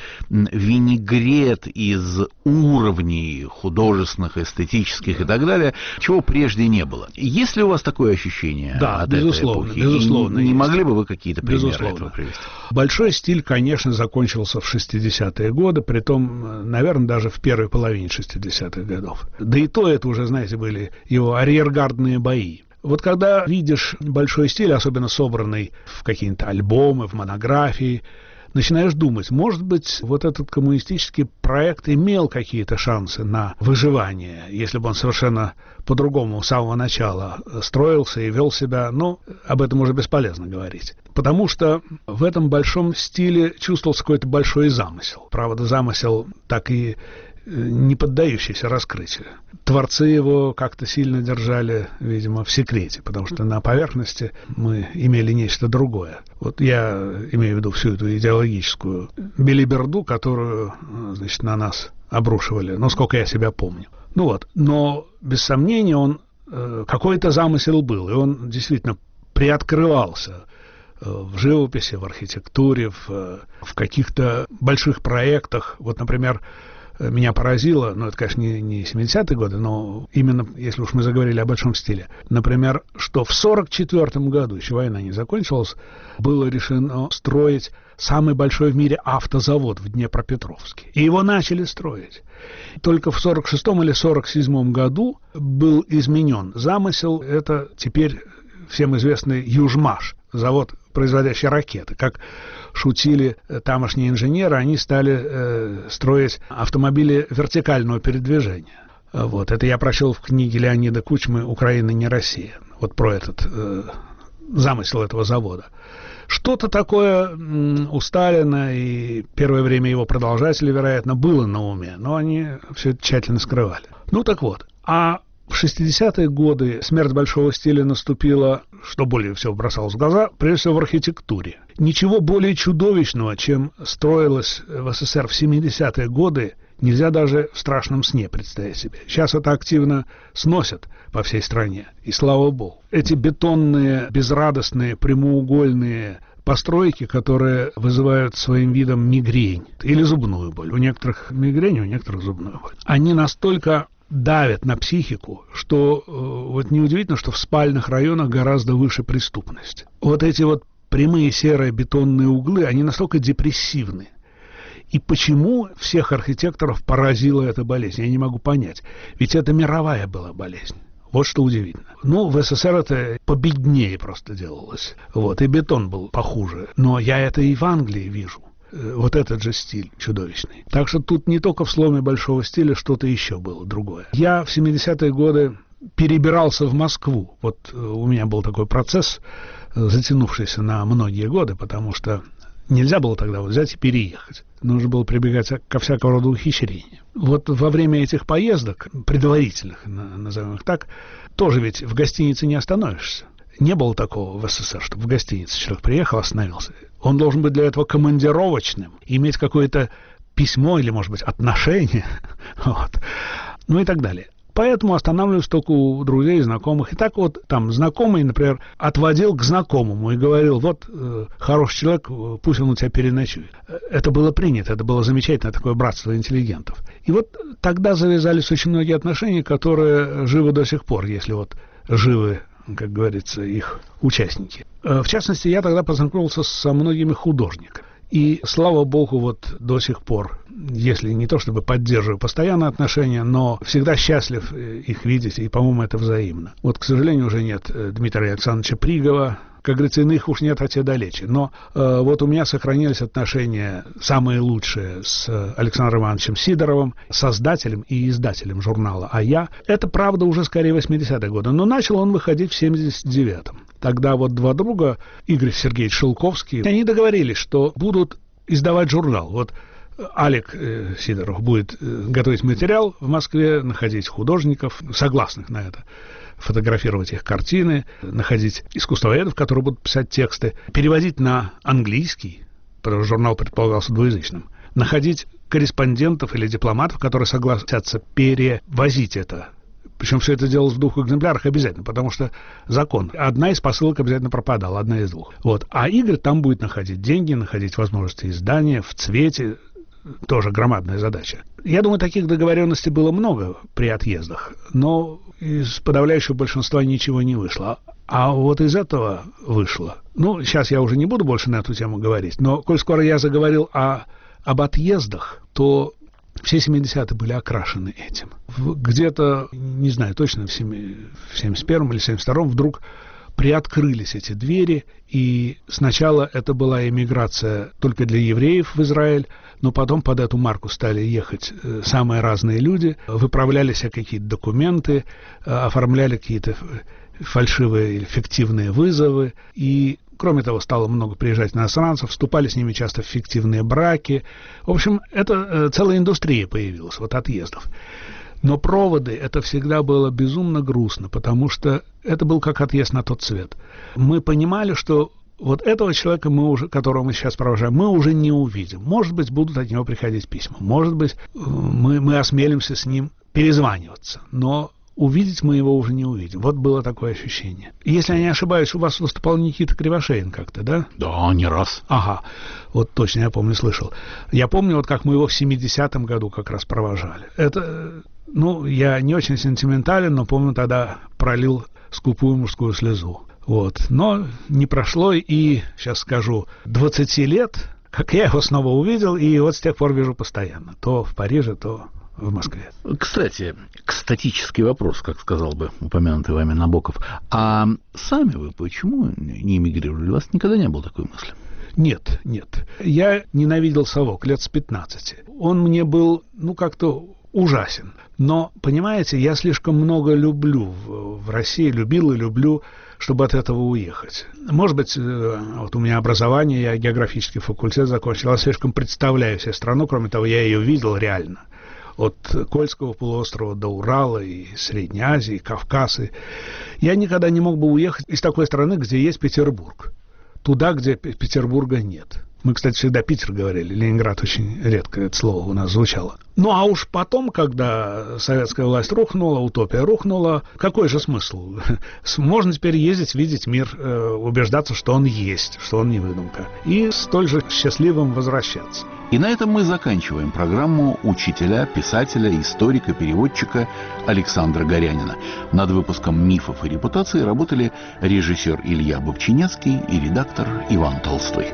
винегрет из уровней художественных, эстетических и так далее, чего прежде не было. Есть ли у вас такое ощущение от безусловно, этой эпохи? Безусловно. Не могли бы вы какие-то примеры безусловно. Этого привести? Большой стиль, конечно, закончился в 60-е годы, притом, наверное, даже в первой половине 60-х годов. Да и то это уже, знаете, были его арьергардные бои. Вот когда видишь большой стиль, особенно собранный в какие-то альбомы, в монографии, начинаешь думать, может быть, вот этот коммунистический проект имел какие-то шансы на выживание, если бы он совершенно по-другому с самого начала строился и вел себя, ну, об этом уже бесполезно говорить. Потому что в этом большом стиле чувствовался какой-то большой замысел. Правда, замысел так и не поддающийся раскрытию. Творцы его как-то сильно держали, видимо, в секрете, потому что на поверхности мы имели нечто другое. Вот я имею в виду всю эту идеологическую белиберду, которую, значит, на нас обрушивали, ну, сколько я себя помню. Ну вот, но, без сомнения, он какой-то замысел был, и он действительно приоткрывался в живописи, в архитектуре, в каких-то больших проектах. Вот, например, меня поразило, ну, это, конечно, не 70-е годы, но именно, если уж мы заговорили о большом стиле, например, что в 1944 году, еще война не закончилась, было решено строить самый большой в мире автозавод в Днепропетровске. И его начали строить. Только в 1946 или 1947 году был изменен замысел. Это теперь всем известный Южмаш, завод, производящий ракеты. Как шутили тамошние инженеры, они стали строить автомобили вертикального передвижения. Вот. Это я прочел в книге Леонида Кучмы «Украина не Россия». Вот про этот замысел этого завода. Что-то такое у Сталина и первое время его продолжателей, вероятно, было на уме, но они все это тщательно скрывали. Ну так вот, а в 60-е годы смерть большого стиля наступила, что более всего бросалось в глаза, прежде всего в архитектуре. Ничего более чудовищного, чем строилось в СССР в 70-е годы, нельзя даже в страшном сне представить себе. Сейчас это активно сносят по всей стране, и слава богу. Эти бетонные, безрадостные, прямоугольные постройки, которые вызывают своим видом мигрень или зубную боль. У некоторых мигрень, у некоторых зубную боль. Они настолько давят на психику, что вот неудивительно, что в спальных районах гораздо выше преступность. Вот эти вот прямые серые бетонные углы, они настолько депрессивны. И почему всех архитекторов поразила эта болезнь, я не могу понять. Ведь это мировая была болезнь. Вот что удивительно. Ну, в СССР это победнее просто делалось. Вот, и бетон был похуже. Но я это и в Англии вижу. Вот этот же стиль чудовищный. Так что тут не только в сломе большого стиля что-то еще было другое. Я в 70-е годы перебирался в Москву. Вот у меня был такой процесс, затянувшийся на многие годы, потому что нельзя было тогда вот взять и переехать. Нужно было прибегать ко всякого рода ухищрениям. Вот во время этих поездок, предварительных, назовем их так, тоже ведь в гостинице не остановишься. Не было такого в СССР, чтобы в гостинице человек приехал, остановился. Он должен быть для этого командировочным, иметь какое-то письмо или, может быть, отношение, вот. Ну и так далее. Поэтому останавливаюсь только у друзей и знакомых. И так вот там знакомый, например, отводил к знакомому и говорил: вот хороший человек, пусть он у тебя переночует. Это было принято, это было замечательное такое братство интеллигентов. И вот тогда завязались очень многие отношения, которые живы до сих пор, если вот живы, как говорится, их участники. В частности, я тогда познакомился со многими художниками. И, слава богу, вот до сих пор, если не то чтобы поддерживаю постоянные отношения, но всегда счастлив их видеть, и, по-моему, это взаимно. Вот, к сожалению, уже нет Дмитрия Александровича Пригова, как говорится, иных уж нет, а те далече. Но вот у меня сохранились отношения самые лучшие с Александром Ивановичем Сидоровым, создателем и издателем журнала «А я». Это, правда, уже скорее 80-е годы, но начал он выходить в 79-м. Тогда вот два друга, Игорь Сергеевич Шелковский, они договорились, что будут издавать журнал. Вот Алик Сидоров будет готовить материал в Москве, находить художников, согласных на это, фотографировать их картины, находить искусствоведов, которые будут писать тексты, переводить на английский, потому что журнал предполагался двуязычным, находить корреспондентов или дипломатов, которые согласятся перевозить это. Причем все это делалось в 2 экземплярах обязательно, потому что закон. Одна из посылок обязательно пропадала, одна из 2. Вот. А Игорь там будет находить деньги, находить возможности издания в цвете. Тоже громадная задача. Я думаю, таких договоренностей было много при отъездах, но из подавляющего большинства ничего не вышло. А вот из этого вышло. Ну, сейчас я уже не буду больше на эту тему говорить, но коль скоро я заговорил об отъездах, то все 70-е были окрашены этим. Где-то, не знаю точно, в 71-м или 72-м вдруг приоткрылись эти двери, и сначала это была эмиграция только для евреев в Израиль, но потом под эту марку стали ехать самые разные люди, выправляли себе какие-то документы, оформляли какие-то фальшивые или фиктивные вызовы, и, кроме того, стало много приезжать иностранцев, вступали с ними часто в фиктивные браки. В общем, это целая индустрия появилась, вот отъездов. Но проводы, это всегда было безумно грустно, потому что это был как отъезд на тот свет. Мы понимали, что вот этого человека, которого мы сейчас провожаем, мы уже не увидим. Может быть, будут от него приходить письма. Может быть, мы осмелимся с ним перезваниваться. Но увидеть мы его уже не увидим. Вот было такое ощущение. Если я не ошибаюсь, у вас выступал Никита Кривошеин как-то, да? Да, не раз. Ага, вот точно, я помню, слышал. Я помню, вот как мы его в 70-м году как раз провожали. Это, я не очень сентиментален, но помню, тогда пролил скупую мужскую слезу. Вот. Но не прошло и, сейчас скажу, 20 лет, как я его снова увидел, и вот с тех пор вижу постоянно. То в Париже, то в Москве. Кстати, экстатический вопрос, как сказал бы упомянутый вами Набоков. А сами вы почему не эмигрировали? У вас никогда не было такой мысли? Нет. Я ненавидел совок лет с 15. Он мне был, как-то ужасен. Но, понимаете, я слишком много люблю в России, любил и люблю, чтобы от этого уехать. Может быть, вот у меня образование, я географический факультет закончил, я слишком представляю себе страну, кроме того, я ее видел реально. От Кольского полуострова до Урала, и Средней Азии, и Кавказ. Я никогда не мог бы уехать из такой страны, где есть Петербург. Туда, где Петербурга нет. Мы, кстати, всегда Питер говорили. Ленинград очень редко это слово у нас звучало. А уж потом, когда советская власть рухнула, утопия рухнула, какой же смысл? Можно теперь ездить, видеть мир, убеждаться, что он есть, что он не выдумка. И столь же счастливым возвращаться. И на этом мы заканчиваем программу учителя, писателя, историка, переводчика Александра Горянина. Над выпуском «Мифов и репутации» работали режиссер Илья Бобчинецкий и редактор Иван Толстой.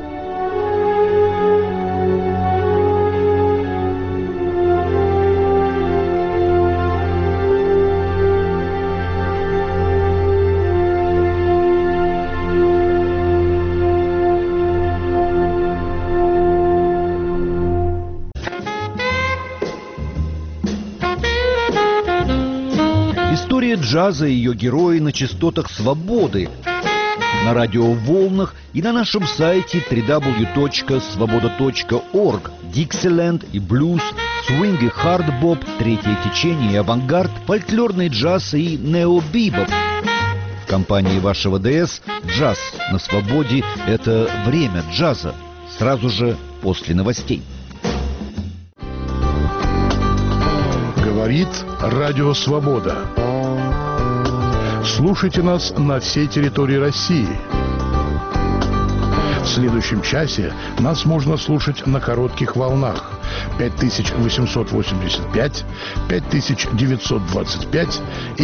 Джаза и ее герои на частотах свободы, на радиоволнах и на нашем сайте www.svoboda.org. Диксиленд и блюз, свинг и хардбоп, третье течение и авангард, фольклорный джаз и необибоп. В компании вашего ДС «Джаз на свободе» — это время джаза, сразу же после новостей. Говорит Радио Свобода. Слушайте нас на всей территории России. В следующем часе нас можно слушать на коротких волнах 5885, 5925 и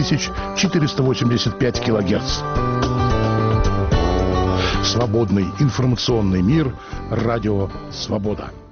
7485 килогерц. Свободный информационный мир. Радио Свобода.